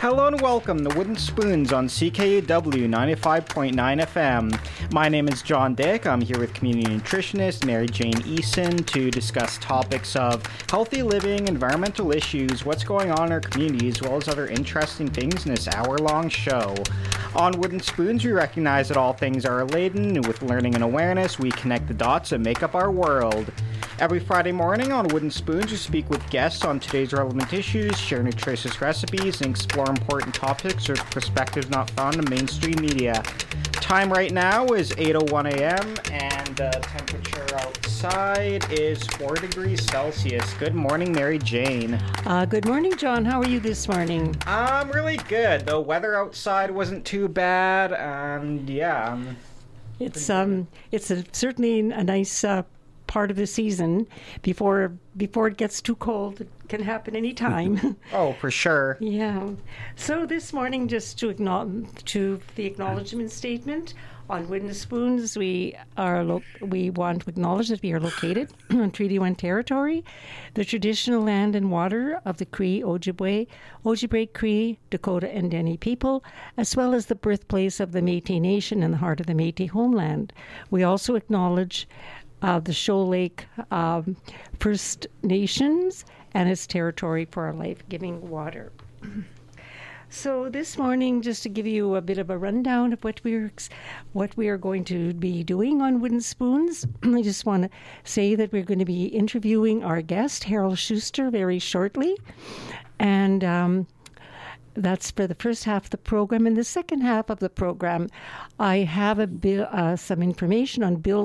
Hello and welcome to Wooden Spoons on CKUW 95.9 FM. My name is John Dick. I'm here with community nutritionist Mary Jane Eason to discuss topics of healthy living, environmental issues, what's going on in our community, as well as other interesting things in this hour-long show. On Wooden Spoons, we recognize that all things are laden, and with learning and awareness, we connect the dots that make up our world. Every Friday morning on Wooden Spoons, we speak with guests on today's relevant issues, share nutritious recipes, and explore important topics or perspectives not found in mainstream media. Time right now is 8:01 a.m. and the temperature outside is 4 degrees Celsius. Good morning, Mary Jane. Good morning, John. How are you this morning? I'm really good. The weather outside wasn't too bad, and yeah. It's certainly a nice part of the season before it gets too cold. It can happen any time. Oh, for sure. Yeah. So this morning, just to the acknowledgement statement on Wooden Spoons, we want to acknowledge that we are located on Treaty 1 territory, the traditional land and water of the Cree, Ojibwe Cree, Dakota, and Dene people, as well as the birthplace of the Métis Nation and the heart of the Métis homeland. We also acknowledge the Shoal Lake First Nations and its territory for our life-giving water. So this morning, just to give you a bit of a rundown of what we are going to be doing on Wooden Spoons, I just want to say that we're going to be interviewing our guest, Harold Schuster, very shortly. And that's for the first half of the program. In the second half of the program, I have some information on Bill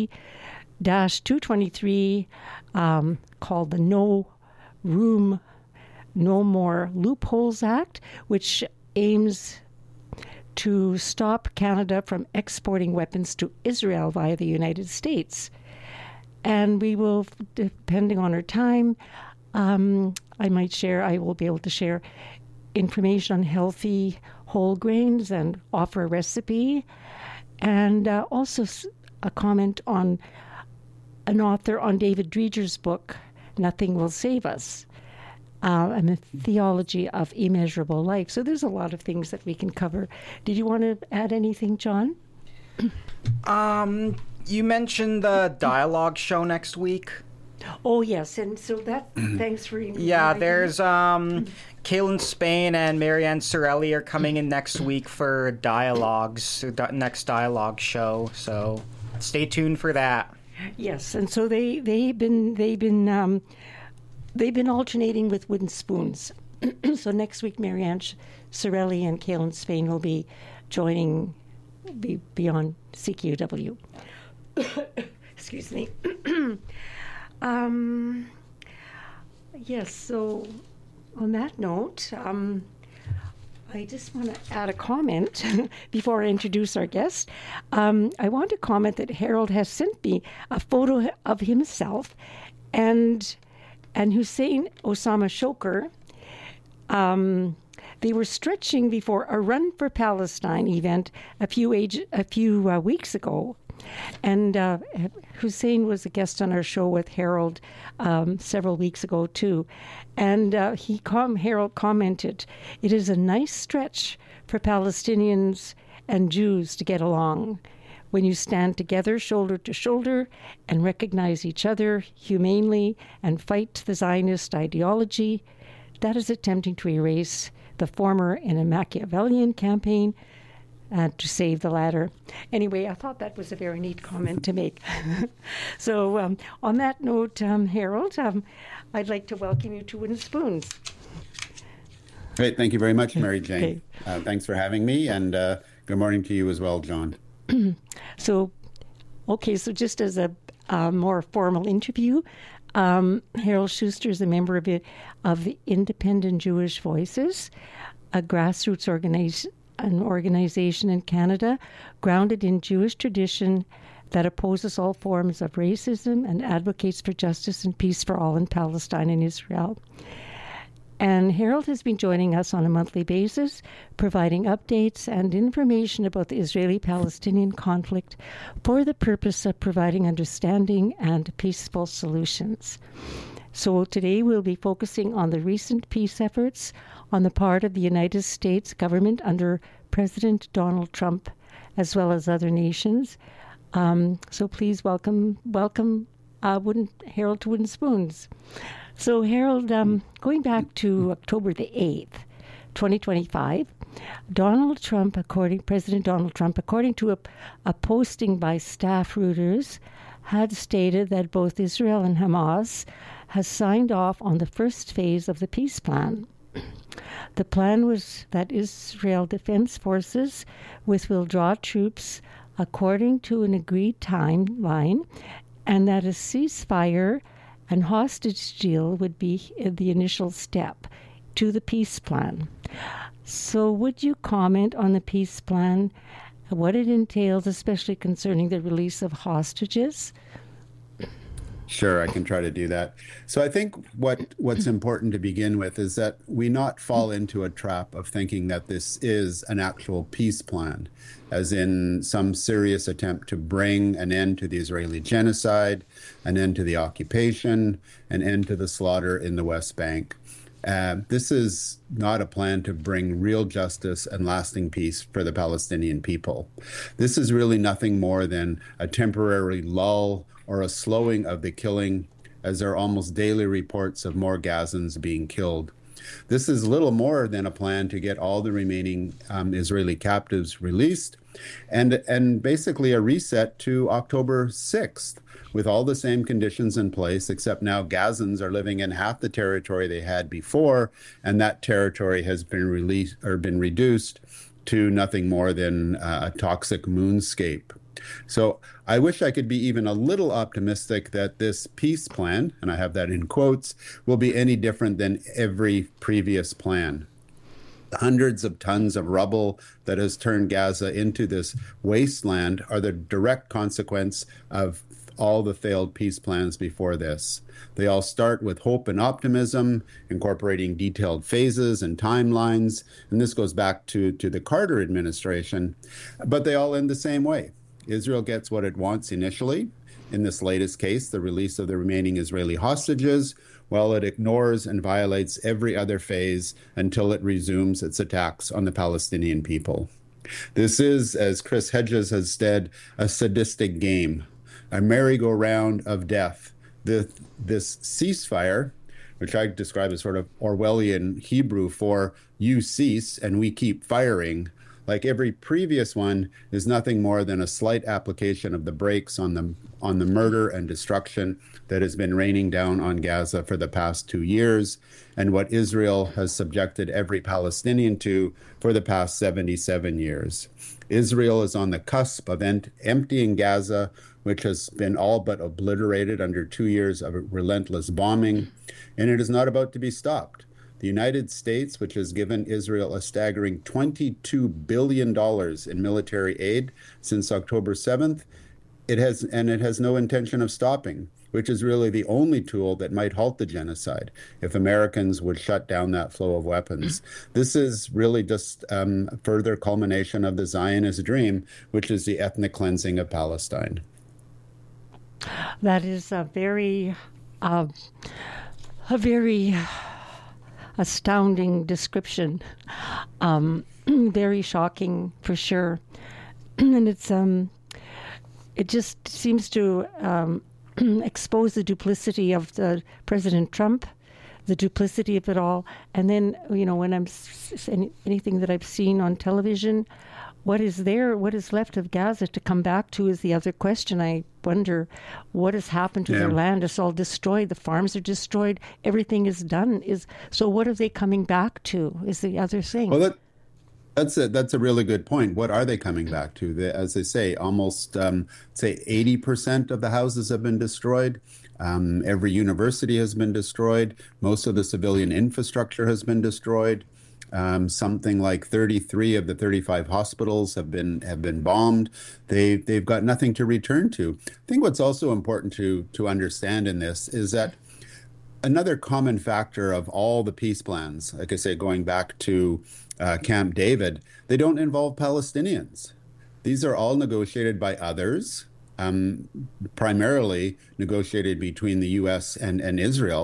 C-223 called the No More Loopholes Act, which aims to stop Canada from exporting weapons to Israel via the United States. And we will, depending on our time, I will be able to share information on healthy whole grains and offer a recipe, and also a comment on an author on David Dreger's book, Nothing Will Save Us, and the theology of immeasurable life. So there's a lot of things that we can cover. Did you want to add anything, John? You mentioned the dialogue show next week. Oh, yes, and so that, thanks for... Yeah, there's Kaylin Spain and Marianne Sorelli are coming in next week for next dialogue show, so stay tuned for that. Yes, and so they've been alternating with Wooden Spoons. So next week, Marianne Sorelli and Kaylin Spain will be joining on CKUW. Excuse me. Yes, so on that note, I just want to add a comment before I introduce our guest. I want to comment that Harold has sent me a photo of himself and Hussein Osama Shoker. They were stretching before a Run for Palestine event a few weeks ago. And Hussein was a guest on our show with Harold several weeks ago, too. And Harold commented, "It is a nice stretch for Palestinians and Jews to get along. When you stand together, shoulder to shoulder, and recognize each other humanely and fight the Zionist ideology, that is attempting to erase the former in a Machiavellian campaign to save the latter." Anyway, I thought that was a very neat comment to make. So on that note, Harold, I'd like to welcome you to Wooden Spoons. Great. Thank you very much, Mary Jane. Okay. Thanks for having me, and good morning to you as well, John. So just as a more formal interview, Harold Schuster is a member of the Independent Jewish Voices, a grassroots organization in Canada grounded in Jewish tradition that opposes all forms of racism and advocates for justice and peace for all in Palestine and Israel. And Harold has been joining us on a monthly basis, providing updates and information about the Israeli-Palestinian conflict for the purpose of providing understanding and peaceful solutions. So today we'll be focusing on the recent peace efforts on the part of the United States government under President Donald Trump, as well as other nations. So please welcome Harold to Wooden Spoons. So Harold, going back to October the 8th, 2025, President Donald Trump, according to a posting by staff rooters, had stated that both Israel and Hamas has signed off on the first phase of the peace plan. The plan was that Israel Defense Forces will draw troops according to an agreed timeline, and that a ceasefire and hostage deal would be the initial step to the peace plan. So would you comment on the peace plan, what it entails, especially concerning the release of hostages? Sure, I can try to do that. So I think what's important to begin with is that we not fall into a trap of thinking that this is an actual peace plan, as in some serious attempt to bring an end to the Israeli genocide, an end to the occupation, an end to the slaughter in the West Bank. This is not a plan to bring real justice and lasting peace for the Palestinian people. This is really nothing more than a temporary lull or a slowing of the killing, as there are almost daily reports of more Gazans being killed. This is little more than a plan to get all the remaining Israeli captives released, and basically a reset to October 6th, with all the same conditions in place, except now Gazans are living in half the territory they had before, and that territory has been reduced to nothing more than a toxic moonscape. So I wish I could be even a little optimistic that this peace plan, and I have that in quotes, will be any different than every previous plan. The hundreds of tons of rubble that has turned Gaza into this wasteland are the direct consequence of all the failed peace plans before this. They all start with hope and optimism, incorporating detailed phases and timelines, and this goes back to the Carter administration, but they all end the same way. Israel gets what it wants initially, in this latest case, the release of the remaining Israeli hostages, while it ignores and violates every other phase until it resumes its attacks on the Palestinian people. This is, as Chris Hedges has said, a sadistic game, a merry-go-round of death. This ceasefire, which I describe as sort of Orwellian Hebrew for "you cease and we keep firing," like every previous one, is nothing more than a slight application of the brakes on the murder and destruction that has been raining down on Gaza for the past 2 years, and what Israel has subjected every Palestinian to for the past 77 years. Israel is on the cusp of emptying Gaza, which has been all but obliterated under 2 years of relentless bombing, and it is not about to be stopped. The United States, which has given Israel a staggering $22 billion in military aid since October 7th, it has no intention of stopping, which is really the only tool that might halt the genocide if Americans would shut down that flow of weapons. This is really just further culmination of the Zionist dream, which is the ethnic cleansing of Palestine. That is a very astounding description. Very shocking for sure. And it just seems to expose the duplicity of the President Trump, the duplicity of it all. And then, when anything that I've seen on television, what is left of Gaza to come back to is the other question. I wonder what has happened to their land. It's all destroyed. The farms are destroyed. Everything is done. So what are they coming back to is the other thing. Well, that's a really good point. What are they coming back to? As they say, almost, 80% of the houses have been destroyed. Every university has been destroyed. Most of the civilian infrastructure has been destroyed. Something like 33 of the 35 hospitals have been bombed. They've got nothing to return to. I think what's also important to understand in this is that another common factor of all the peace plans, like I say, going back to Camp David, they don't involve Palestinians. These are all negotiated by others, primarily negotiated between the U.S. and Israel.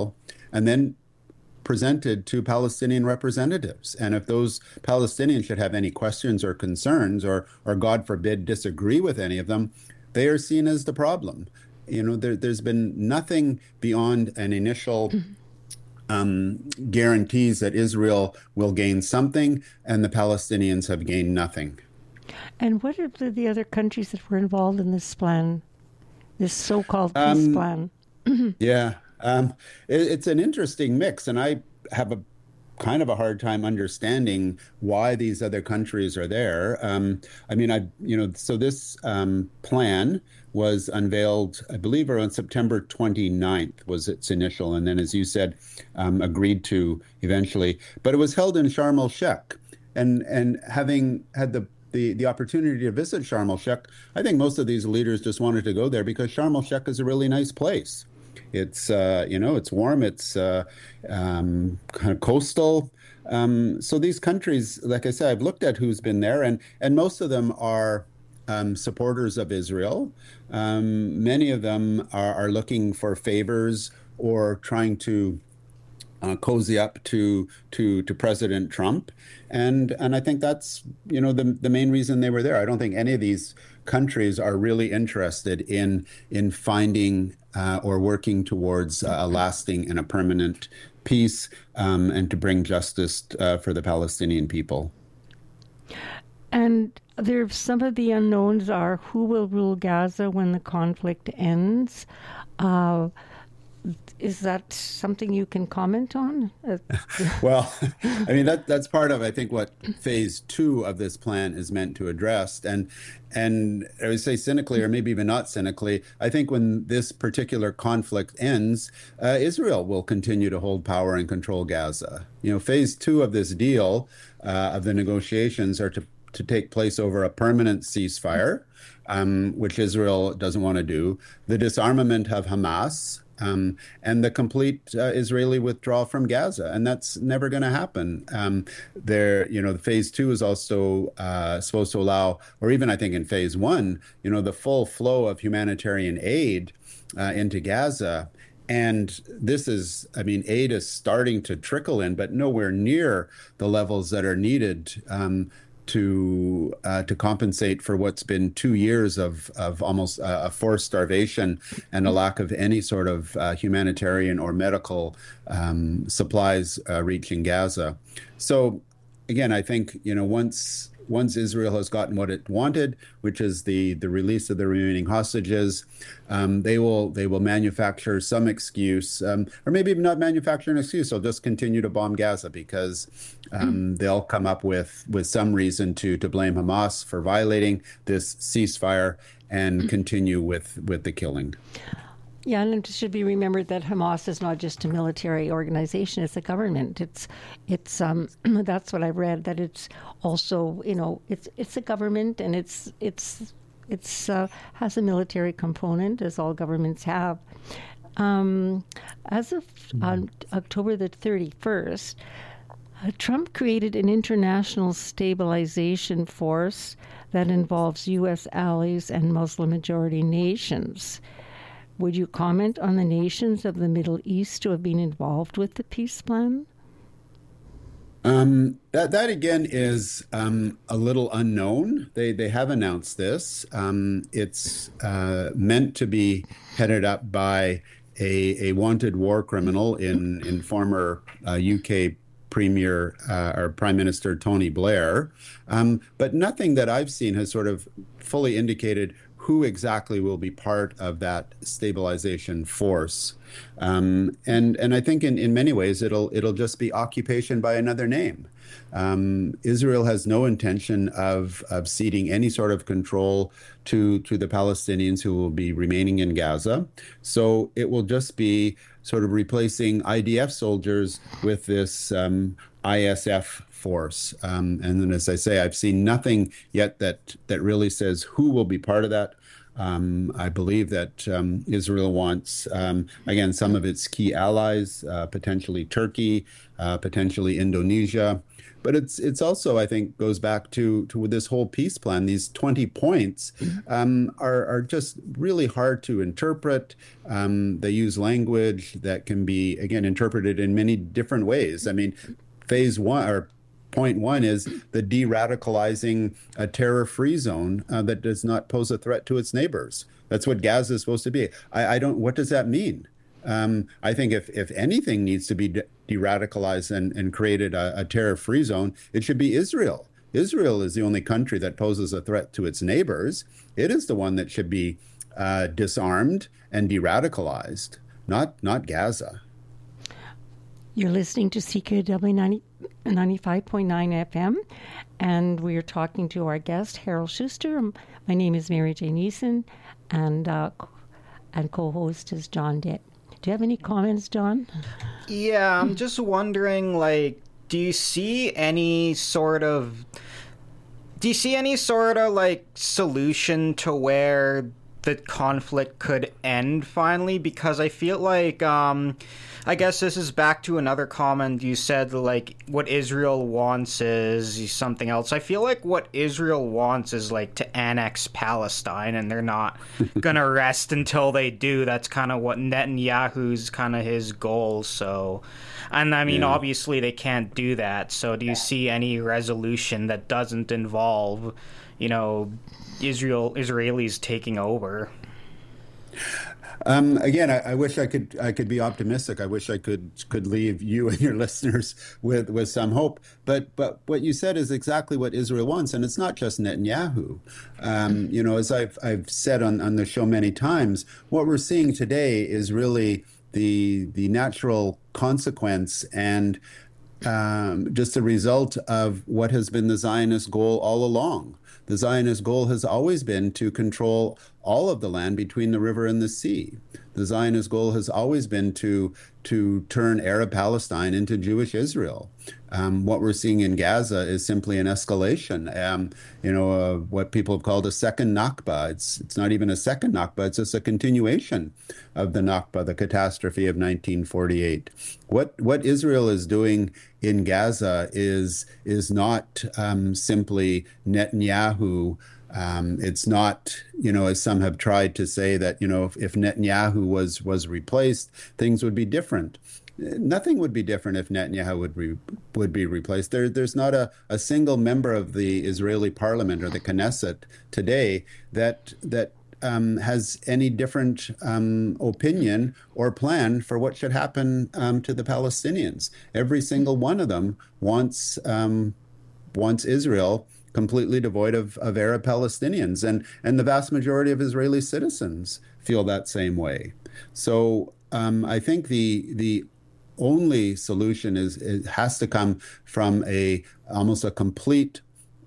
and then presented to Palestinian representatives. And if those Palestinians should have any questions or concerns, or God forbid, disagree with any of them, they are seen as the problem. There's been nothing beyond an initial guarantees that Israel will gain something and the Palestinians have gained nothing. And what are the other countries that were involved in this plan, this so-called peace plan? Yeah. It's an interesting mix, and I have a kind of a hard time understanding why these other countries are there. So this plan was unveiled, I believe, around September 29th was its initial, and then, as you said, agreed to eventually. But it was held in Sharm el-Sheikh, and having had the opportunity to visit Sharm el-Sheikh, I think most of these leaders just wanted to go there because Sharm el-Sheikh is a really nice place. It's it's warm. It's kind of coastal. So these countries, like I said, I've looked at who's been there, and most of them are supporters of Israel. Many of them are looking for favors or trying to cozy up to President Trump, and I think that's the main reason they were there. I don't think any of these countries are really interested in finding or working towards a lasting and a permanent peace, and to bring justice for the Palestinian people. And some of the unknowns are who will rule Gaza when the conflict ends. Is that something you can comment on? Well, I mean, that's part of, I think, what phase 2 of this plan is meant to address. And I would say cynically, or maybe even not cynically, I think when this particular conflict ends, Israel will continue to hold power and control Gaza. Phase 2 of this deal, of the negotiations, are to take place over a permanent ceasefire, which Israel doesn't want to do, the disarmament of Hamas, and the complete Israeli withdrawal from Gaza, and that's never going to happen. The phase 2 is also supposed to allow, or even I think in phase 1, the full flow of humanitarian aid into Gaza. And this is, aid is starting to trickle in, but nowhere near the levels that are needed to compensate for what's been 2 years of almost a forced starvation and a lack of any sort of humanitarian or medical supplies reaching Gaza. So again, I think once Israel has gotten what it wanted, which is the release of the remaining hostages, they will manufacture some excuse, or maybe not manufacture an excuse. They'll just continue to bomb Gaza because they'll come up with some reason to blame Hamas for violating this ceasefire and continue with the killing. Yeah, and it should be remembered that Hamas is not just a military organization; it's a government. It's that's what I've read. That it's also it's a government, and it's has a military component, as all governments have. As of October the 31st, Trump created an international stabilization force that involves U.S. allies and Muslim-majority nations. Would you comment on the nations of the Middle East who have been involved with the peace plan? That again is a little unknown. They have announced this. It's meant to be headed up by a wanted war criminal in former UK Premier or Prime Minister Tony Blair. But nothing that I've seen has sort of fully indicated who exactly will be part of that stabilization force. And I think in many ways it'll just be occupation by another name. Israel has no intention of ceding any sort of control to the Palestinians who will be remaining in Gaza. So it will just be sort of replacing IDF soldiers with this ISF force. And then, as I say, I've seen nothing yet that really says who will be part of that I believe that Israel wants, again, some of its key allies, potentially Turkey, potentially Indonesia. But it's also, I think, goes back to this whole peace plan. These 20 points are just really hard to interpret. They use language that can be, again, interpreted in many different ways. I mean, phase one or point one is the de-radicalizing a terror-free zone that does not pose a threat to its neighbors. That's what Gaza is supposed to be. What does that mean? I think if anything needs to be de-radicalized and created a terror-free zone, it should be Israel. Israel is the only country that poses a threat to its neighbors. It is the one that should be disarmed and de-radicalized, not Gaza. You're listening to CKUW 95.9 FM, and we are talking to our guest, Harold Schuster. My name is Mary Jane Eason, and co-host is John Dick. Do you have any comments, John? Yeah, I'm just wondering, do you see any sort of solution to where the conflict could end finally? Because I feel like, I guess this is back to another comment you said, what Israel wants is something else. I feel like what Israel wants is to annex Palestine, and they're not gonna rest until they do. That's kind of what Netanyahu's kind of his goal. So, and I mean, obviously they can't do that. So do you see any resolution that doesn't involve, Israelis taking over? Again, I wish I could be optimistic. I wish I could leave you and your listeners with some hope. But what you said is exactly what Israel wants, and it's not just Netanyahu. As I've said on the show many times, what we're seeing today is really the natural consequence and just a result of what has been the Zionist goal all along. The Zionist goal has always been to control all of the land between the river and the sea. The Zionist goal has always been to turn Arab Palestine into Jewish Israel. What we're seeing in Gaza is simply an escalation. What people have called a second Nakba. It's not even a second Nakba. It's just a continuation of the Nakba, the catastrophe of 1948. What Israel is doing in Gaza is not simply Netanyahu. It's not, as some have tried to say that, if Netanyahu was replaced, things would be different. Nothing would be different if Netanyahu would be replaced. There's not a single member of the Israeli parliament or the Knesset today that has any different opinion or plan for what should happen to the Palestinians. Every single one of them wants Israel completely devoid of Arab Palestinians, and the vast majority of Israeli citizens feel that same way. So I think the only solution it has to come from almost a complete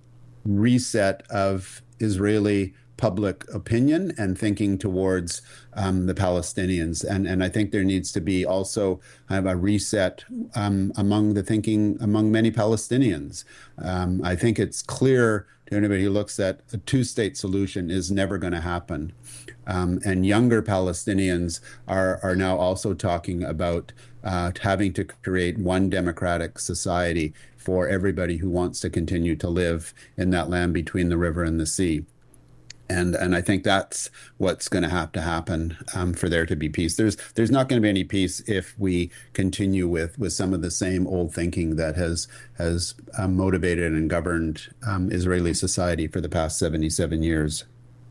reset of Israeli public opinion and thinking towards the Palestinians. And I think there needs to be also a reset among many Palestinians. I think it's clear to anybody who looks at a two-state solution is never going to happen. And younger Palestinians are now also talking about having to create one democratic society for everybody who wants to continue to live in that land between the river and the sea. And I think that's what's going to have to happen for there to be peace. There's not going to be any peace if we continue with some of the same old thinking that has motivated and governed Israeli society for the past 77 years.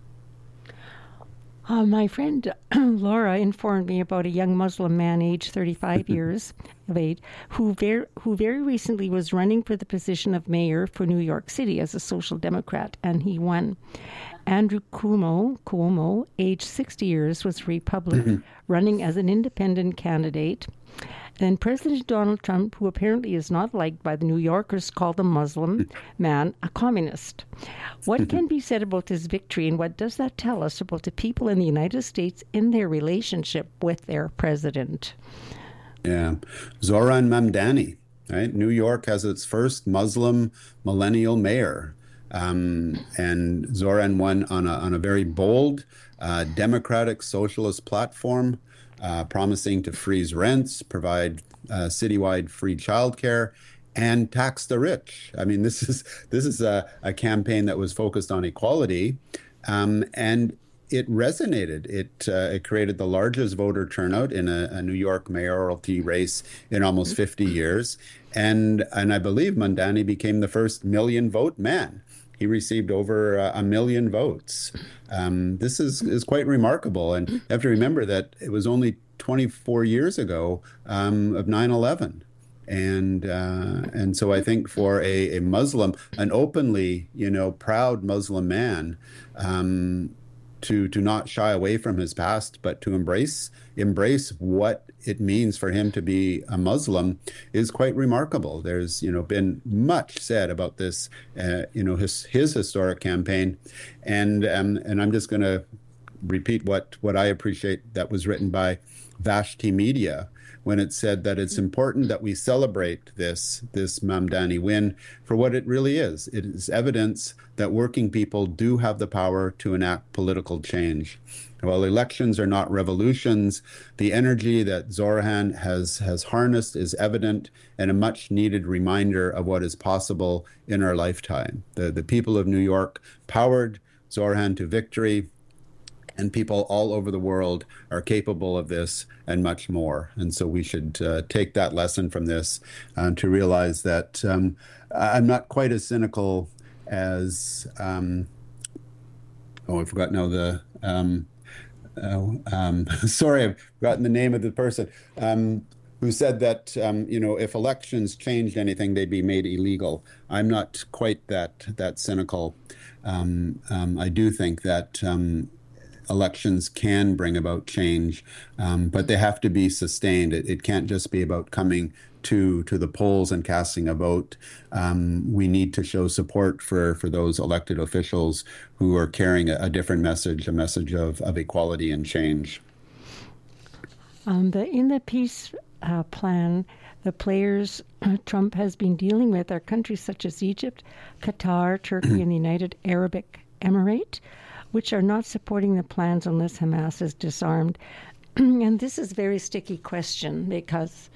My friend Laura informed me about a young Muslim man aged 35 years of age who very recently was running for the position of mayor for New York City as a social democrat, and he won. Andrew Cuomo, aged 60 years, was Republican, running as an independent candidate. Then President Donald Trump, who apparently is not liked by the New Yorkers, called the Muslim man a communist. What can be said about this victory, and what does that tell us about the people in the United States in their relationship with their president? Yeah. Zohran Mamdani, right? New York has its first Muslim millennial mayor. And Zoran won on a very bold, democratic socialist platform, promising to freeze rents, provide citywide free childcare, and tax the rich. I mean, this is a campaign that was focused on equality, and it resonated. It created the largest voter turnout in a New York mayoralty race in almost 50 years, and I believe Mamdani became the first million vote man. He received over 1 million votes. This is quite remarkable, and you have to remember that it was only 24 years ago of 9/11. And so I think for a Muslim, an openly, proud Muslim man, to not shy away from his past, but to embrace what it means for him to be a Muslim is quite remarkable. There's been much said about this, his historic campaign, and I'm just going to repeat what I appreciate that was written by Vashti Media, when it said that it's important that we celebrate this Mamdani win for what it really is. It is evidence that working people do have the power to enact political change. While elections are not revolutions, the energy that Zoran has harnessed is evident and a much needed reminder of what is possible in our lifetime. The people of New York powered Zoran to victory, and people all over the world are capable of this and much more. And so we should take that lesson from this to realize that I'm not quite as cynical as, I forgot now sorry, I've forgotten the name of the person who said that, if elections changed anything, they'd be made illegal. I'm not quite that cynical. I do think that elections can bring about change, but they have to be sustained. It can't just be about coming to the polls and casting a vote. We need to show support for those elected officials who are carrying a different message, a message of equality and change. In the peace plan, the players Trump has been dealing with are countries such as Egypt, Qatar, Turkey, and the United Arab Emirates, which are not supporting the plans unless Hamas is disarmed. And this is a very sticky question because,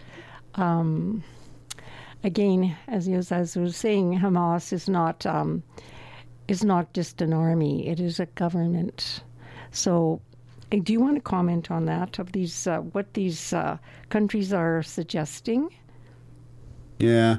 again, as I was saying, Hamas is not just an army; it is a government. So, do you want to comment on that? Of these, what these countries are suggesting? Yeah.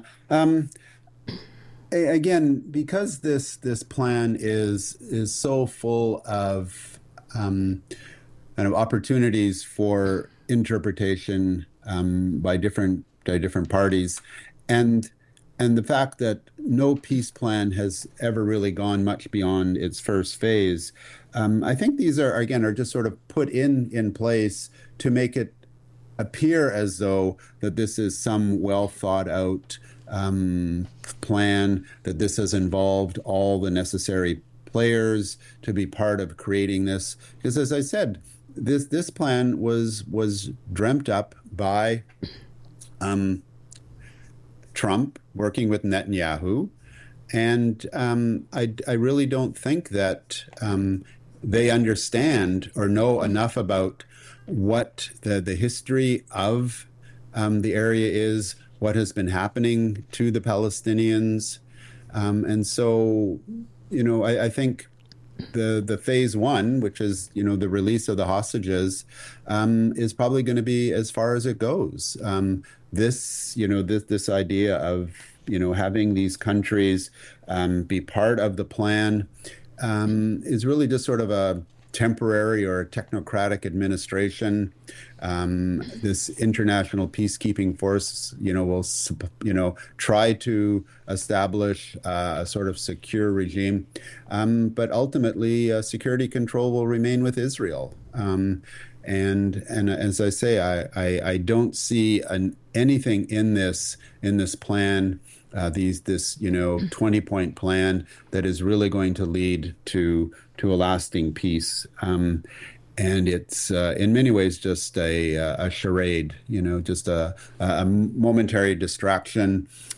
Again, because this plan is so full of kind of opportunities for interpretation by different parties, and the fact that no peace plan has ever really gone much beyond its first phase, I think these are just sort of put in place to make it appear as though that this is some well thought out plan, that this has involved all the necessary players to be part of creating this. Because as I said, this plan was dreamt up by Trump working with Netanyahu, and I really don't think that they understand or know enough about what the history of the area is, what has been happening to the Palestinians. And so, I think the phase one, which is, the release of the hostages, is probably going to be as far as it goes. This idea of, having these countries be part of the plan is really just sort of a temporary or technocratic administration. This international peacekeeping force, will, try to establish a sort of secure regime, but ultimately, security control will remain with Israel. And as I say, I don't see anything in this plan, this 20-point plan that is really going to lead to a lasting peace. And it's in many ways just a charade, just a momentary distraction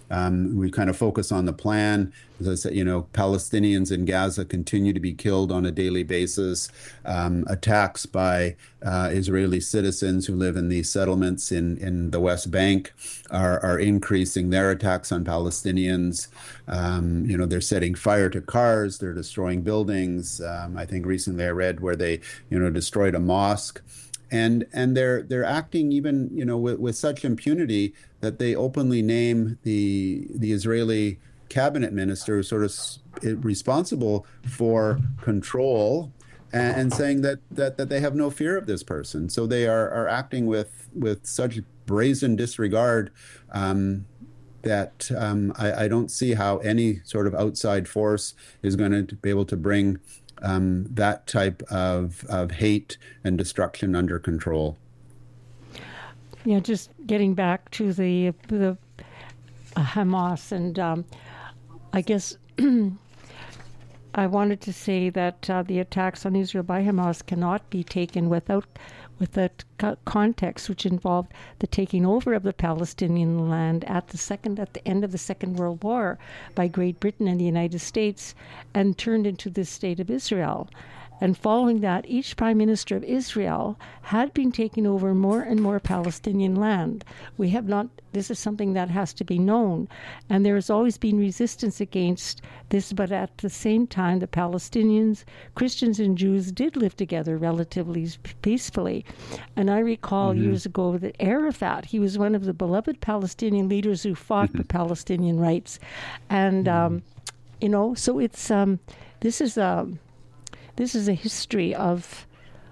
We kind of focus on the plan. As I said, Palestinians in Gaza continue to be killed on a daily basis. Attacks by Israeli citizens who live in these settlements in the West Bank are increasing their attacks on Palestinians. They're setting fire to cars. They're destroying buildings. I think recently I read where they, destroyed a mosque. And they're acting even with such impunity that they openly name the Israeli cabinet minister sort of responsible for control, and saying that they have no fear of this person. So they are acting with such brazen disregard that I don't see how any sort of outside force is going to be able to bring that type of hate and destruction under control. Yeah, just getting back to the Hamas, and I guess I wanted to say that the attacks on Israel by Hamas cannot be taken without context, which involved the taking over of the Palestinian land at the end of the Second World War by Great Britain and the United States, and turned into the State of Israel. And following that, each Prime Minister of Israel had been taking over more and more Palestinian land. This is something that has to be known. And there has always been resistance against this, but at the same time, the Palestinians, Christians and Jews did live together relatively peacefully. And I recall years ago that Arafat, he was one of the beloved Palestinian leaders who fought for Palestinian rights. And, so it's, this is a history of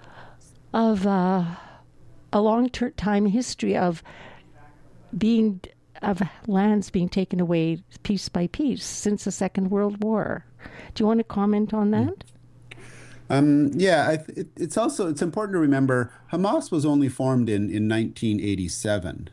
a long time history of lands being taken away piece by piece since the Second World War. Do you want to comment on that? It's important to remember Hamas was only formed in 1987.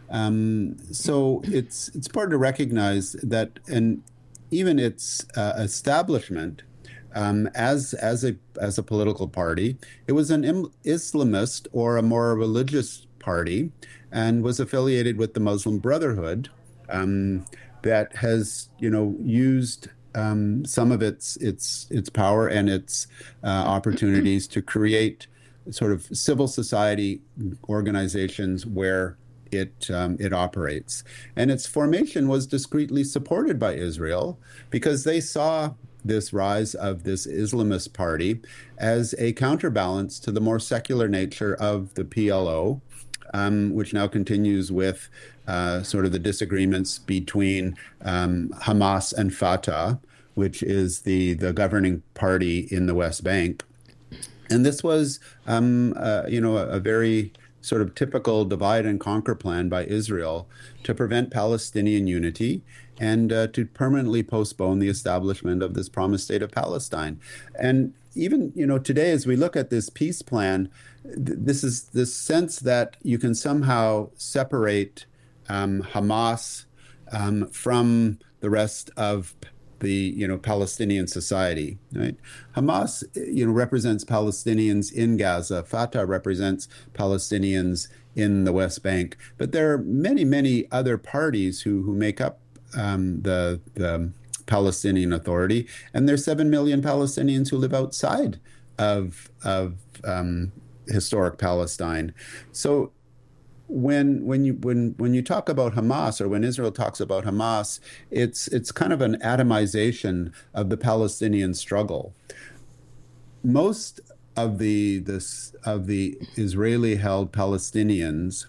So it's important to recognize that, and even its establishment as a political party, it was an Islamist or a more religious party, and was affiliated with the Muslim Brotherhood, that has used some of its power and its opportunities to create sort of civil society organizations where it operates. And its formation was discreetly supported by Israel because they saw this rise of this Islamist party as a counterbalance to the more secular nature of the PLO, which now continues with sort of the disagreements between Hamas and Fatah, which is the governing party in the West Bank. And this was, a very sort of typical divide and conquer plan by Israel to prevent Palestinian unity and to permanently postpone the establishment of this promised state of Palestine. And even, today, as we look at this peace plan, this is this sense that you can somehow separate Hamas from the rest of the Palestinian society, right? Hamas represents Palestinians in Gaza. Fatah represents Palestinians in the West Bank. But there are many other parties who make up the Palestinian Authority, and there's 7 million Palestinians who live outside of historic Palestine. So when you talk about Hamas, or when Israel talks about Hamas, it's kind of an atomization of the Palestinian struggle. Most of the Israeli-held Palestinians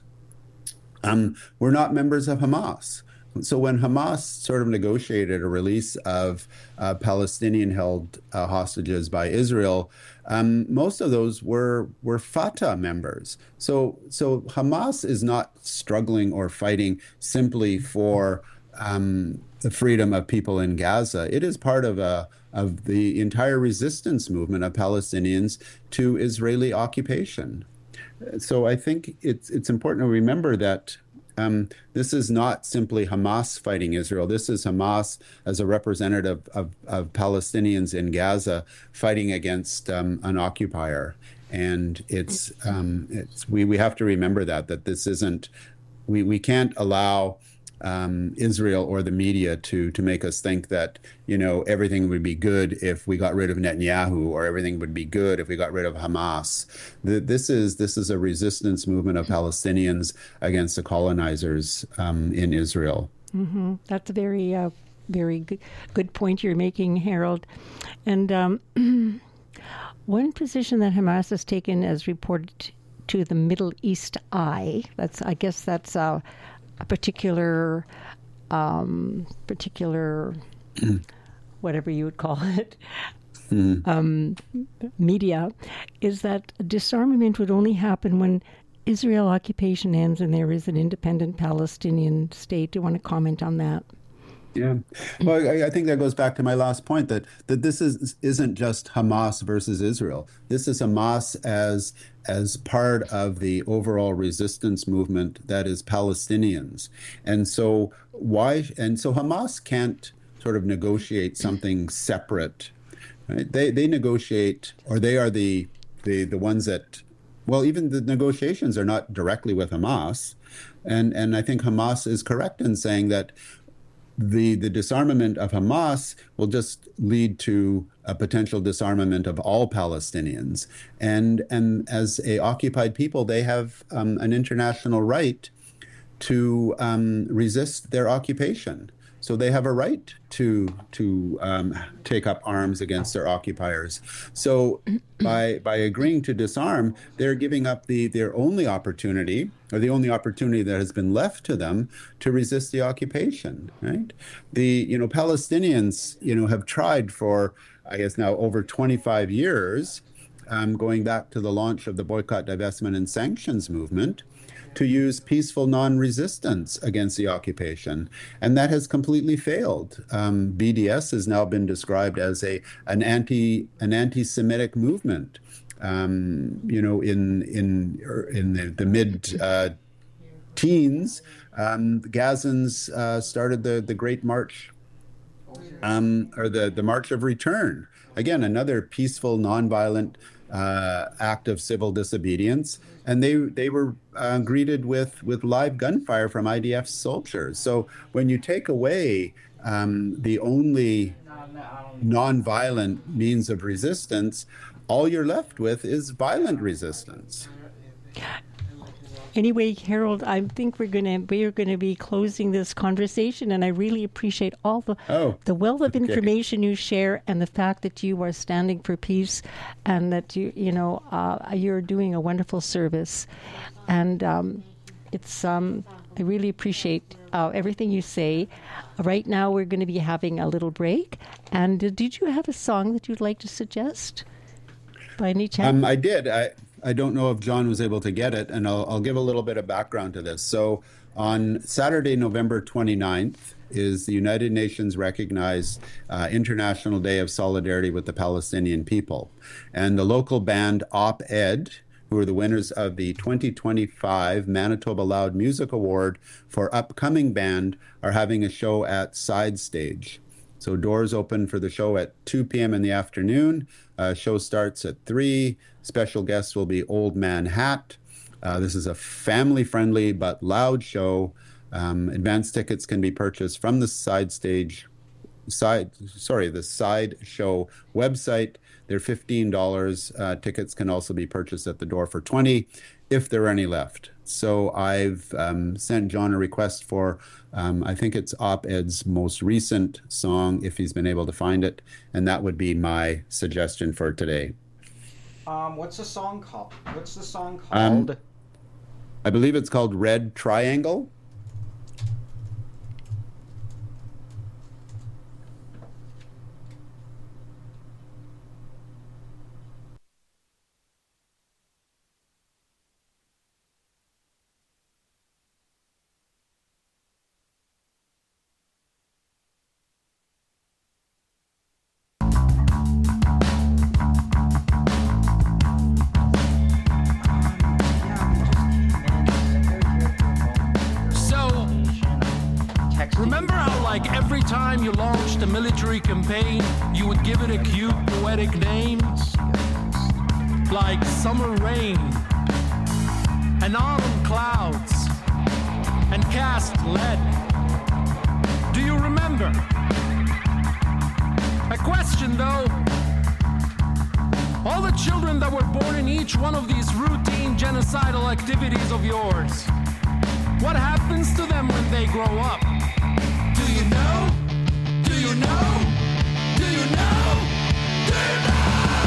were not members of Hamas. So when Hamas sort of negotiated a release of Palestinian-held hostages by Israel, most of those were Fatah members. So Hamas is not struggling or fighting simply for the freedom of people in Gaza. It is part of the entire resistance movement of Palestinians to Israeli occupation. So I think it's important to remember that this is not simply Hamas fighting Israel. This is Hamas as a representative of Palestinians in Gaza fighting against an occupier. And we have to remember that this isn't, we can't allow Israel or the media to make us think that, everything would be good if we got rid of Netanyahu, or everything would be good if we got rid of Hamas. This is a resistance movement of Palestinians against the colonizers in Israel. Mm-hmm. That's a very good point you're making, Harold. And one position that Hamas has taken, as reported to the Middle East Eye, that's a particular whatever you would call it, media, is that disarmament would only happen when Israel occupation ends and there is an independent Palestinian state. Do you want to comment on that? Yeah. Well, I think that goes back to my last point, that this isn't just Hamas versus Israel. This is Hamas as part of the overall resistance movement that is Palestinians. And so Hamas can't sort of negotiate something separate. Right? They negotiate, or they are the ones that, well, even the negotiations are not directly with Hamas. And I think Hamas is correct in saying that the disarmament of Hamas will just lead to a potential disarmament of all Palestinians. And as a occupied people, they have an international right to resist their occupation. So they have a right to take up arms against their occupiers. So by agreeing to disarm, they're giving up their only opportunity, or the only opportunity that has been left to them, to resist the occupation. Right? The Palestinians have tried for, I guess now, over 25 years, going back to the launch of the boycott, divestment, and sanctions movement, to use peaceful non-resistance against the occupation, and that has completely failed. BDS has now been described as an anti-Semitic movement. In the mid teens, the Gazans started the Great March, or the March of Return. Again, another peaceful, nonviolent act of civil disobedience, and they were greeted with live gunfire from IDF soldiers. So when you take away the only nonviolent means of resistance, all you're left with is violent resistance. Anyway, Harold, I think we are going to be closing this conversation, and I really appreciate all the wealth of information you share, and the fact that you are standing for peace, and that you're doing a wonderful service, and I really appreciate everything you say. Right now, we're going to be having a little break, and did you have a song that you'd like to suggest, by any chance? I did. I don't know if John was able to get it, and I'll give a little bit of background to this. So on Saturday, November 29th, is the United Nations recognized International Day of Solidarity with the Palestinian people. And the local band Op-Ed, who are the winners of the 2025 Manitoba Loud Music Award for Upcoming Band, are having a show at Side Stage. So doors open for the show at 2 p.m. in the afternoon. Show starts at 3. Special guests will be Old Man Hat. This is a family-friendly but loud show. Advance tickets can be purchased from the Side Show website. They're $15. Tickets can also be purchased at the door for $20, if there are any left. So I've sent John a request for, I think it's Op-Ed's most recent song, if he's been able to find it, and that would be my suggestion for today. What's the song called? I believe it's called Red Triangle. Every time you launched a military campaign, you would give it a cute, poetic name, like summer rain and autumn clouds and cast lead though? All the children that were born in each one of these routine genocidal activities of yours. What happens to them when they grow up? Do you know? Do you know? Do you know? Do you know?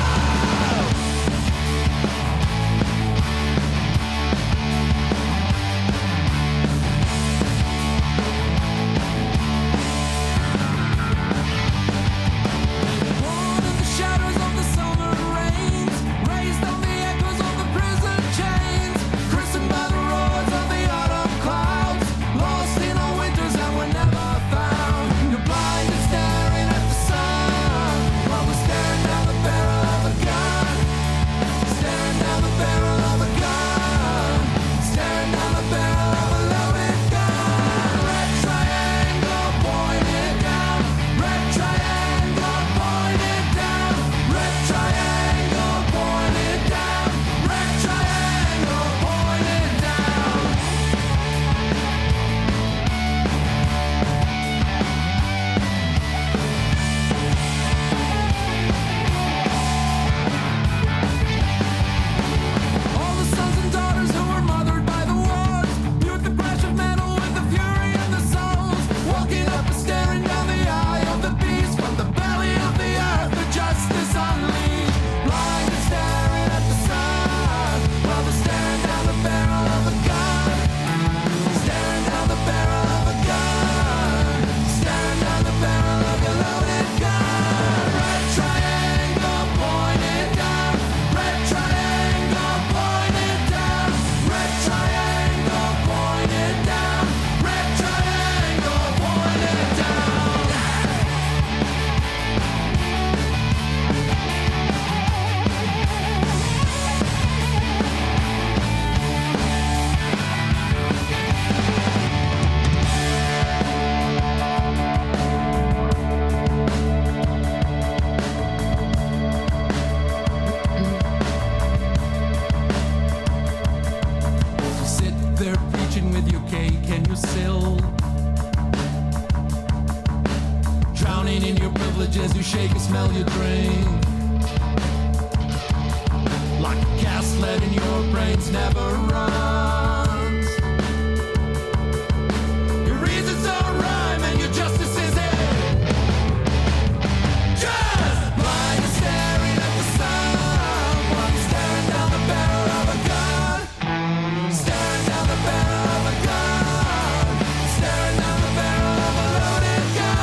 As you shake and smell your drink, like a gaslight in your brains never runs. Your reasons don't rhyme and your justice is it. Just blind and staring at the sun while you're staring down the barrel of a gun. Staring down the barrel of a gun. Staring down the barrel of a loaded gun.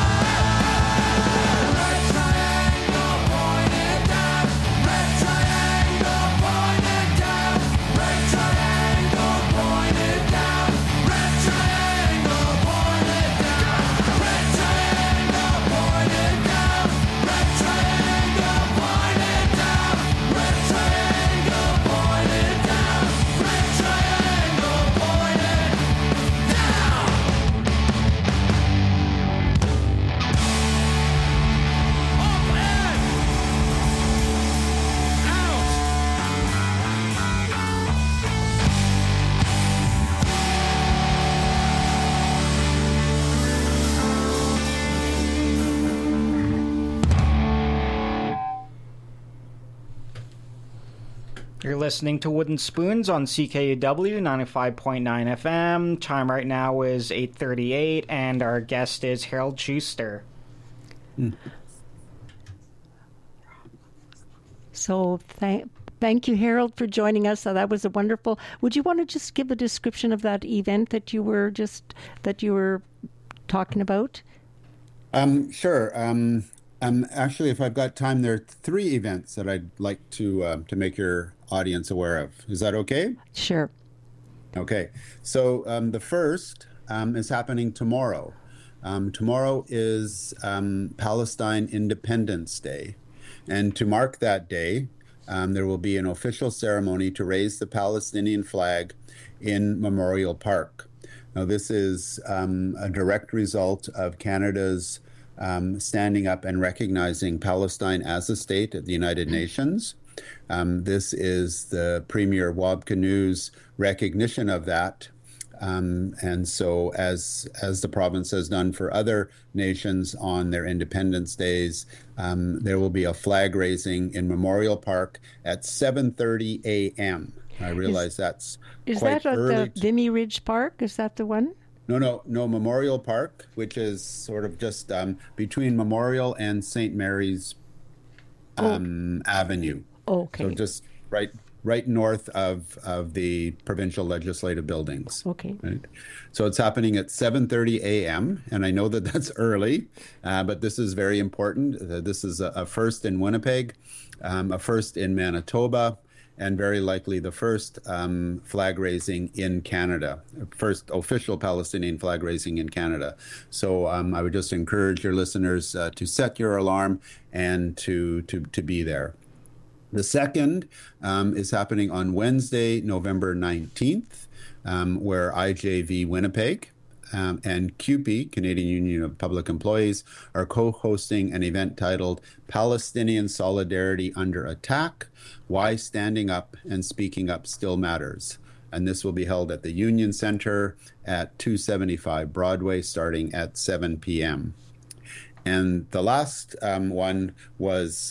You're listening to Wooden Spoons on CKUW 95.9 FM. Time right now is 8:38, and our guest is Harold Schuster. So thank you, Harold, for joining us. That was a wonderful. Would you want to just give a description of that event that you were talking about? Sure. Actually, if I've got time, there are 3 events that I'd like to make your audience aware of. Is that okay? Sure. Okay. So the first is happening tomorrow. Tomorrow is Palestine Independence Day. And to mark that day, there will be an official ceremony to raise the Palestinian flag in Memorial Park. Now, this is a direct result of Canada's standing up and recognizing Palestine as a state at the United Nations. This is the Premier Wab Kinu's recognition of that And so as the province has done for other nations on their Independence Days, there will be a flag raising in Memorial Park at 7:30 a.m. I realize that's Is quite that at early. the Vimy Ridge Park? Is that the one? No, Memorial Park, which is sort of just between Memorial and St. Mary's Avenue. Okay. So just right north of the provincial legislative buildings. Okay. Right? So it's happening at 7:30 a.m. And I know that that's early, but this is very important. This is a first in Winnipeg, a first in Manitoba, and very likely the first flag raising in Canada, first official Palestinian flag raising in Canada. So I would just encourage your listeners to set your alarm and to be there. The second is happening on Wednesday, November 19th, where IJV Winnipeg and CUPE, Canadian Union of Public Employees, are co-hosting an event titled Palestinian Solidarity Under Attack, Why Standing Up and Speaking Up Still Matters. And this will be held at the Union Center at 275 Broadway, starting at 7 p.m. And the last one was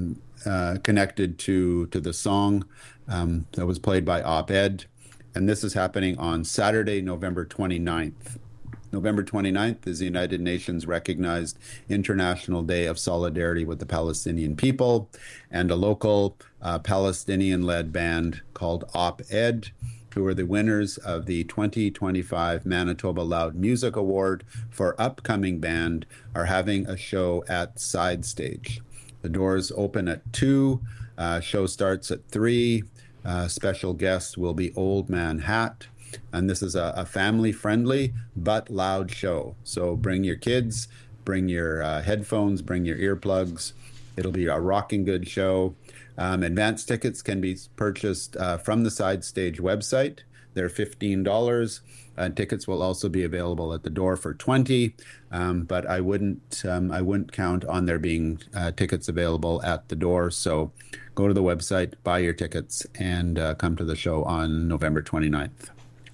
connected to the song that was played by Op-Ed. And this is happening on Saturday, November 29th. November 29th is the United Nations recognized International Day of Solidarity with the Palestinian people, and a local Palestinian-led band called Op-Ed, who are the winners of the 2025 Manitoba Loud Music Award for Upcoming Band, are having a show at Side Stage. The doors open at 2, show starts at 3. Special guest will be Old Man Hat. And this is a family-friendly but loud show. So bring your kids, bring your headphones, bring your earplugs. It'll be a rocking good show. Advance tickets can be purchased from the Side Stage website. They're $15. Tickets will also be available at the door for $20. But I wouldn't count on there being tickets available at the door. So go to the website, buy your tickets, and come to the show on November 29th.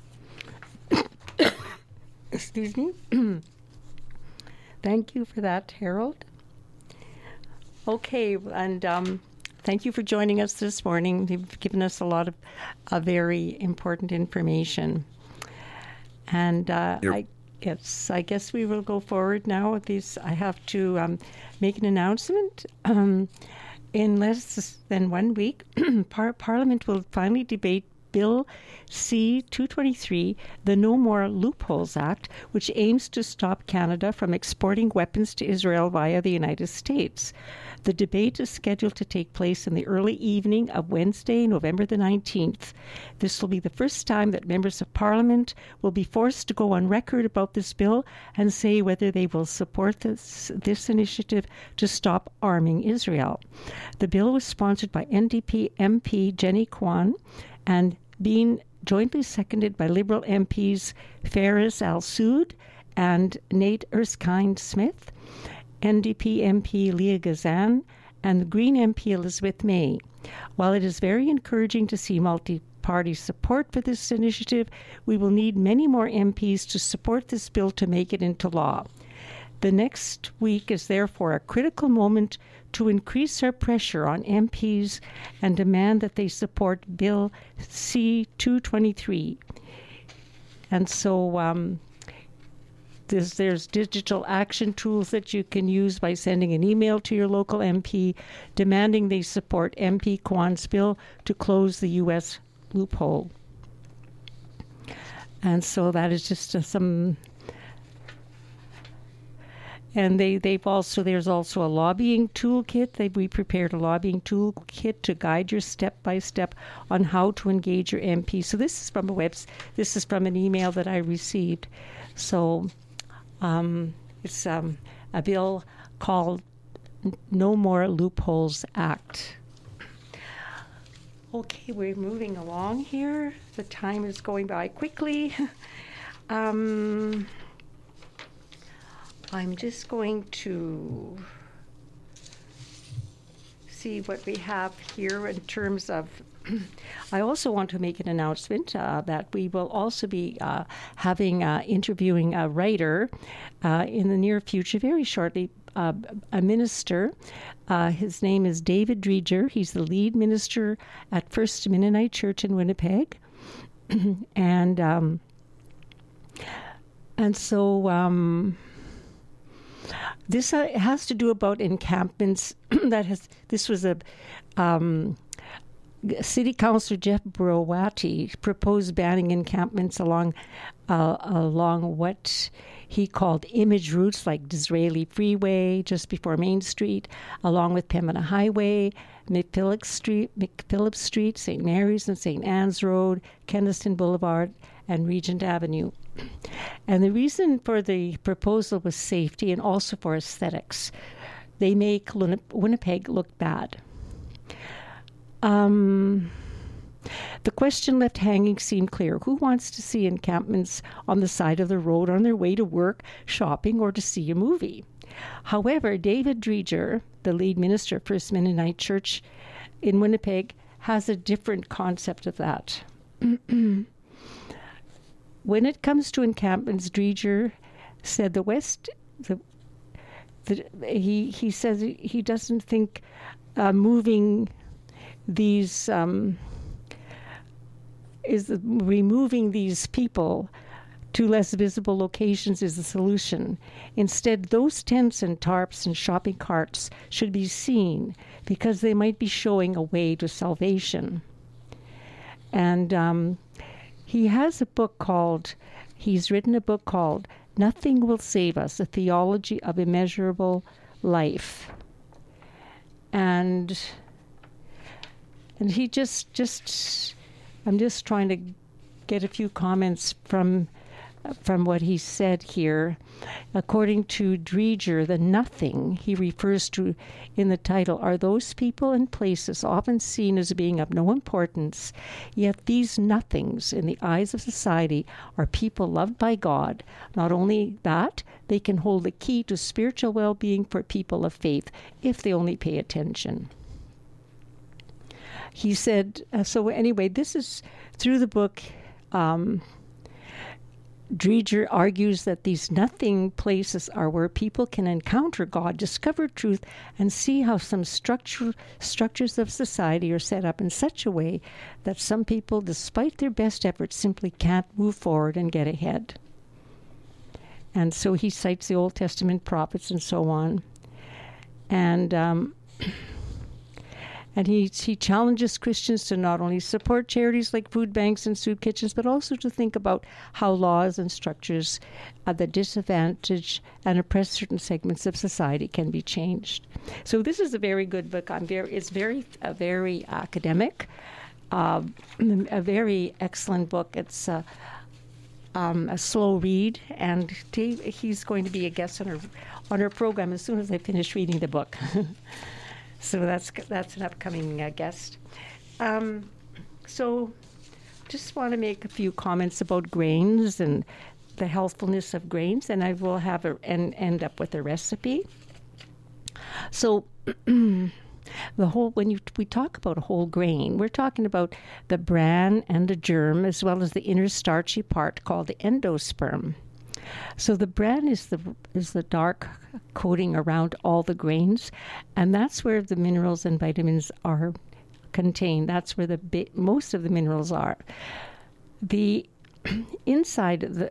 Excuse me. Thank you for that, Harold. Okay, and thank you for joining us this morning. You've given us a lot of very important information. And I guess we will go forward now with these. I have to make an announcement. In less than 1 week, Parliament will finally debate Bill C-223, the No More Loopholes Act, which aims to stop Canada from exporting weapons to Israel via the United States. The debate is scheduled to take place in the early evening of Wednesday, November the 19th. This will be the first time that members of Parliament will be forced to go on record about this bill and say whether they will support this initiative to stop arming Israel. The bill was sponsored by NDP MP Jenny Kwan and being jointly seconded by Liberal MPs Faris Al-Sood and Nate Erskine-Smith, NDP MP Leah Gazan, and the Green MP Elizabeth May. While it is very encouraging to see multi-party support for this initiative, we will need many more MPs to support this bill to make it into law. The next week is therefore a critical moment to increase our pressure on MPs and demand that they support Bill C-223. And so there's digital action tools that you can use by sending an email to your local MP demanding they support MP Kwan's bill to close the U.S. loophole. And so that is just some... And there's also a lobbying toolkit. We prepared a lobbying toolkit to guide your step-by-step on how to engage your MP. So this is from an email that I received. So it's a bill called No More Loopholes Act. Okay, we're moving along here. The time is going by quickly. I'm just going to see what we have here in terms of. I also want to make an announcement that we will also be interviewing a writer in the near future, very shortly, a minister. His name is David Dreger. He's the lead minister at First Mennonite Church in Winnipeg. And so this has to do about encampments. This was a City Councillor Jeff Burowati proposed banning encampments along what he called image routes like Disraeli Freeway just before Main Street, along with Pembina Highway, McPhillips Street, St. Mary's and St. Anne's Road, Keniston Boulevard, and Regent Avenue. And the reason for the proposal was safety and also for aesthetics. They make Winnipeg look bad. The question left hanging seemed clear. Who wants to see encampments on the side of the road on their way to work, shopping, or to see a movie? However, David Dreger, the lead minister of First Mennonite Church in Winnipeg, has a different concept of that. When it comes to encampments, Dreger said he says he doesn't think moving these removing these people to less visible locations is the solution. Instead, those tents and tarps and shopping carts should be seen because they might be showing a way to salvation. And he's written a book called Nothing Will Save Us, A Theology of Immeasurable Life. And he I'm just trying to get a few comments from what he said here. According to Dreger, the nothing he refers to in the title are those people and places often seen as being of no importance, yet these nothings in the eyes of society are people loved by God. Not only that, they can hold the key to spiritual well-being for people of faith if they only pay attention. He said, so anyway, this is through the book. Dreger argues that these nothing places are where people can encounter God, discover truth, and see how some structures of society are set up in such a way that some people, despite their best efforts, simply can't move forward and get ahead. And so he cites the Old Testament prophets and so on. And he challenges Christians to not only support charities like food banks and soup kitchens, but also to think about how laws and structures that disadvantage and oppress certain segments of society can be changed. So this is a very good book. It's very academic, a very excellent book. It's a slow read, and he's going to be a guest on our program as soon as I finish reading the book. So that's an upcoming guest. So just want to make a few comments about grains and the healthfulness of grains, and I will have end up with a recipe. So when we talk about a whole grain, we're talking about the bran and the germ, as well as the inner starchy part called the endosperm. So the bran is the dark coating around all the grains, and that's where the minerals and vitamins are contained. That's where most of the minerals are. The inside of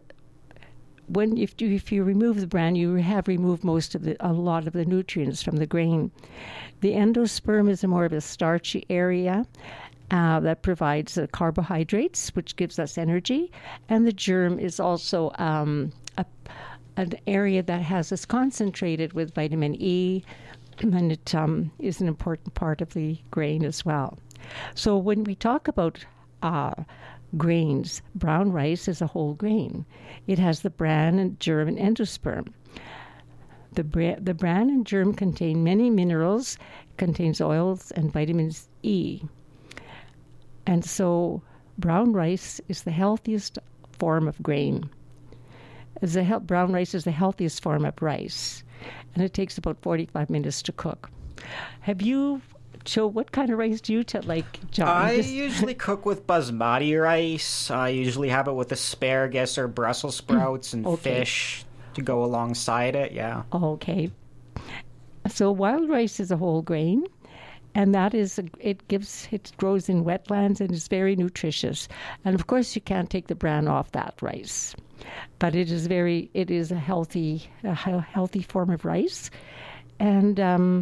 if you remove the bran, you have removed a lot of the nutrients from the grain. The endosperm is more of a starchy area that provides carbohydrates, which gives us energy, and the germ is also an area that is concentrated with vitamin E, and it is an important part of the grain as well. So when we talk about grains, brown rice is a whole grain. It has the bran and germ and endosperm. The bran and germ contain many minerals, contains oils and vitamins E. And so brown rice is the healthiest form of grain. Brown rice is the healthiest form of rice, and it takes about 45 minutes to cook. So what kind of rice do you like, John? I usually cook with basmati rice. I usually have it with asparagus or Brussels sprouts and fish to go alongside it. Yeah. Okay. So wild rice is a whole grain, and that is it grows in wetlands and is very nutritious. And of course, you can't take the bran off that rice, but it is a healthy form of rice, and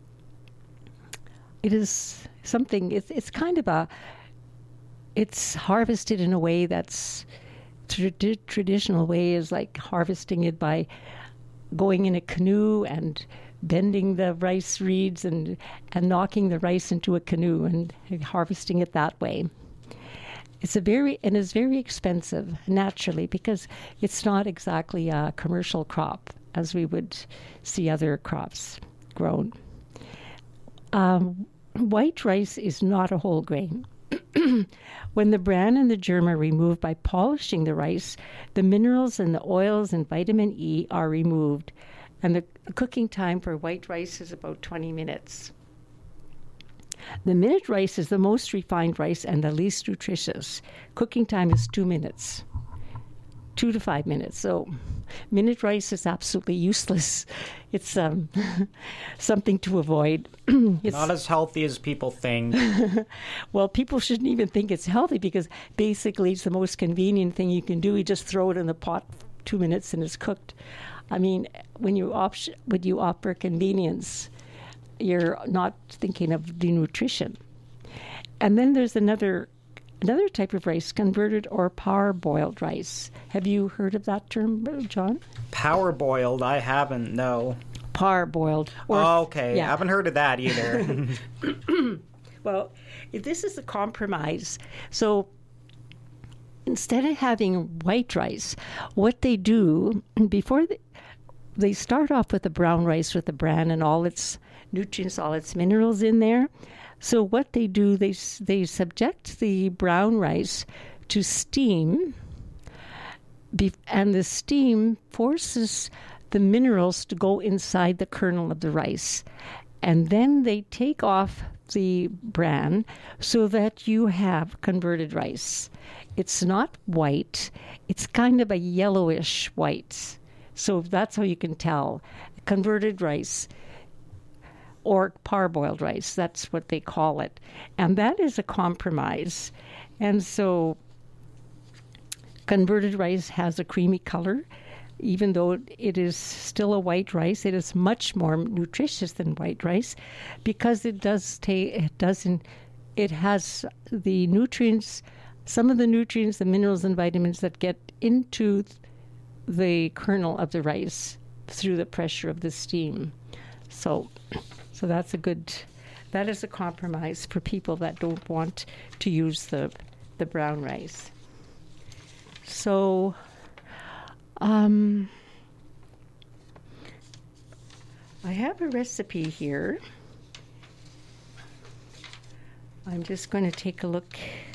it is something. It's kind of it's harvested in a way that's traditional way is like harvesting it by going in a canoe and bending the rice reeds and knocking the rice into a canoe and harvesting it that way. It's very expensive naturally because it's not exactly a commercial crop as we would see other crops grown. White rice is not a whole grain. When the bran and the germ are removed by polishing the rice, the minerals and the oils and vitamin E are removed, and the cooking time for white rice is about 20 minutes. The minute rice is the most refined rice and the least nutritious. Cooking time is 2 minutes, 2 to 5 minutes. So minute rice is absolutely useless. It's something to avoid. It's not as healthy as people think. Well, people shouldn't even think it's healthy because basically it's the most convenient thing you can do. You just throw it in the pot 2 minutes and it's cooked. I mean, when you opt for convenience, you're not thinking of the nutrition. And then there's another type of rice, converted or parboiled rice. Have you heard of that term, John? Parboiled? I haven't, no. Parboiled. Okay, yeah. I haven't heard of that either. Well, this is a compromise. So instead of having white rice, what they do, before they start off with the brown rice with the bran and all its nutrients, all its minerals in there. So what they do, they subject the brown rice to steam, and the steam forces the minerals to go inside the kernel of the rice. And then they take off the bran so that you have converted rice. It's not white. It's kind of a yellowish white. So that's how you can tell. Converted rice or parboiled rice, that's what they call it. And that is a compromise. And so converted rice has a creamy color. Even though it is still a white rice, it is much more nutritious than white rice because it has the nutrients, some of the nutrients, the minerals and vitamins that get into the kernel of the rice through the pressure of the steam. So that is a compromise for people that don't want to use the brown rice. So I have a recipe here. I'm just going to take a look.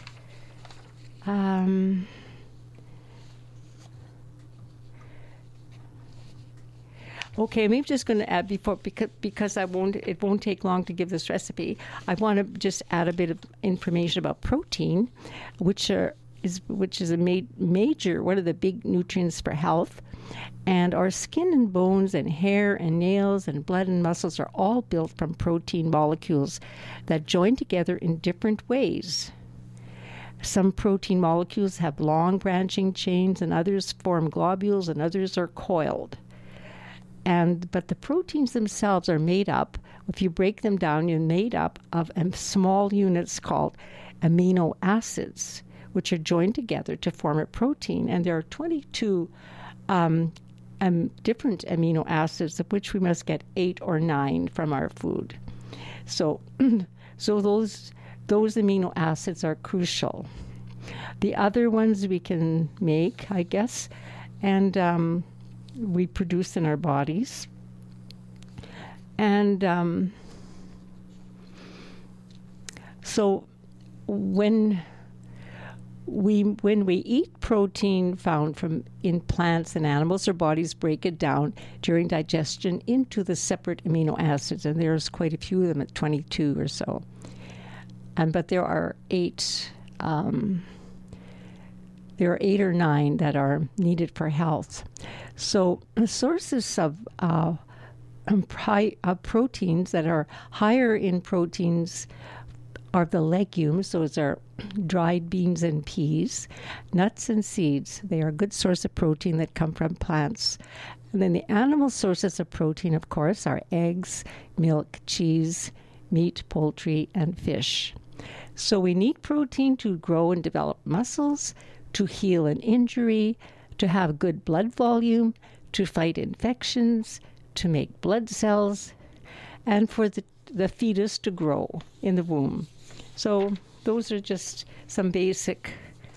Okay, I'm just going to add because it won't take long to give this recipe. I want to just add a bit of information about protein, which is a major, one of the big nutrients for health. And our skin and bones and hair and nails and blood and muscles are all built from protein molecules that join together in different ways. Some protein molecules have long branching chains and others form globules and others are coiled. But the proteins themselves are made up, if you break them down, you're made up of small units called amino acids, which are joined together to form a protein. And there are 22 different amino acids, of which we must get 8 or 9 from our food. So those amino acids are crucial. The other ones we can make, I guess, and we produce in our bodies. And so when when we eat protein found in plants and animals, our bodies break it down during digestion into the separate amino acids, and there's quite a few of them, at 22 or so. But there are 8. There are 8 or 9 that are needed for health. So the sources of proteins that are higher in proteins are the legumes. Those are dried beans and peas, nuts and seeds. They are a good source of protein that come from plants. And then the animal sources of protein, of course, are eggs, milk, cheese, meat, poultry, and fish. So we need protein to grow and develop muscles, to heal an injury, to have good blood volume, to fight infections, to make blood cells, and for the fetus to grow in the womb. So those are just some basic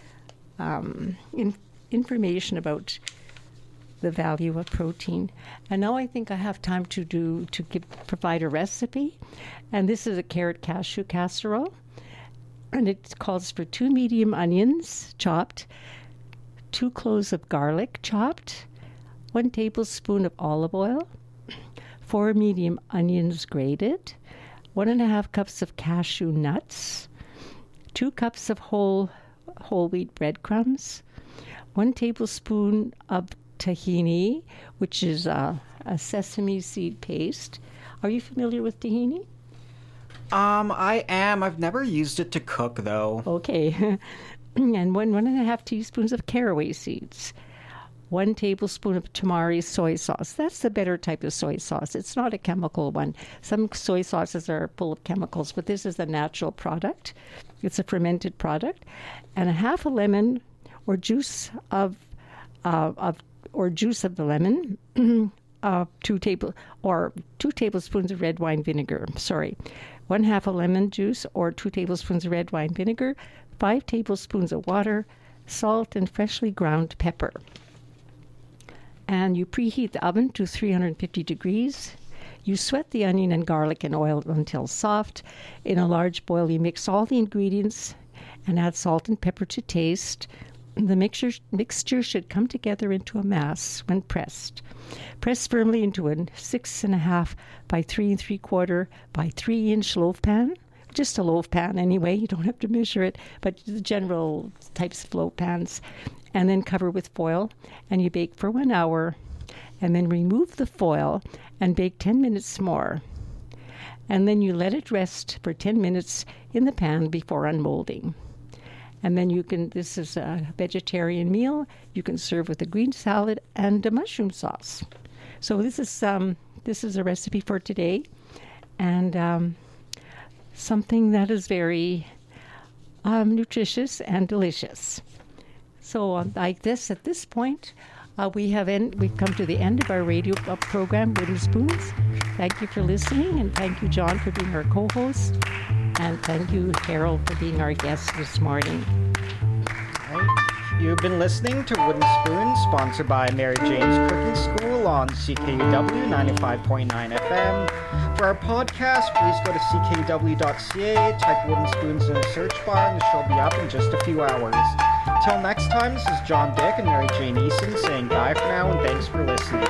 information about the value of protein. And now I think I have time to provide a recipe. And this is a carrot cashew casserole. And it calls for 2 medium onions chopped, 2 cloves of garlic chopped, 1 tablespoon of olive oil, 4 medium onions grated, 1.5 cups of cashew nuts, 2 cups of whole wheat breadcrumbs, 1 tablespoon of tahini, which is a sesame seed paste. Are you familiar with tahini? I am. I've never used it to cook, though. Okay. And 1.5 teaspoons of caraway seeds. 1 tablespoon of tamari soy sauce. That's the better type of soy sauce. It's not a chemical one. Some soy sauces are full of chemicals, but this is a natural product. It's a fermented product. And 1/2 a lemon, or juice of the lemon. 2 tablespoons of red wine vinegar. 1/2 a lemon juice, or 2 tablespoons of red wine vinegar, 5 tablespoons of water, salt, and freshly ground pepper. And you preheat the oven to 350 degrees. You sweat the onion and garlic in oil until soft. In a large boil, you mix all the ingredients and add salt and pepper to taste. The mixture should come together into a mass when pressed. Press firmly into a 6.5 by 3 3/4 by 3-inch loaf pan. Just a loaf pan anyway, you don't have to measure it, but the general types of loaf pans. And then cover with foil, and you bake for 1 hour, and then remove the foil and bake 10 minutes more. And then you let it rest for 10 minutes in the pan before unmolding. And then this is a vegetarian meal. You can serve with a green salad and a mushroom sauce. So this is a recipe for today, and something that is very nutritious and delicious. So like this, at this point, we've come to the end of our radio program, Wooden Spoons. Thank you for listening, and thank you, John, for being our co-host, and thank you, Harold, for being our guest this morning. All right. You've been listening to Wooden Spoons, sponsored by Mary Jane's Cooking School on CKUW 95.9 FM. For our podcast, please go to ckw.ca, type Wooden Spoons in the search bar, and the show will be up in just a few hours. Till next time, this is John Dick and Mary Jane Eason saying bye for now, and thanks for listening.